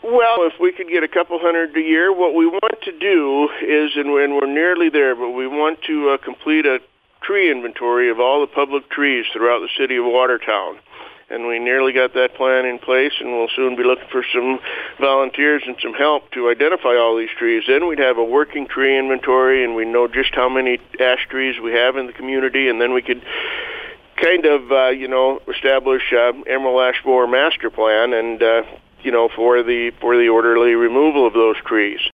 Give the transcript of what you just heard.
Well, if we could get a couple hundred a year, what we want to do is, and we're nearly there, but we want to complete a tree inventory of all the public trees throughout the city of Watertown. And we nearly got that plan in place, and we'll soon be looking for some volunteers and some help to identify all these trees. Then we'd have a working tree inventory, and we know just how many ash trees we have in the community, and then we could kind of, establish Emerald Ash Borer master plan and, for the orderly removal of those trees.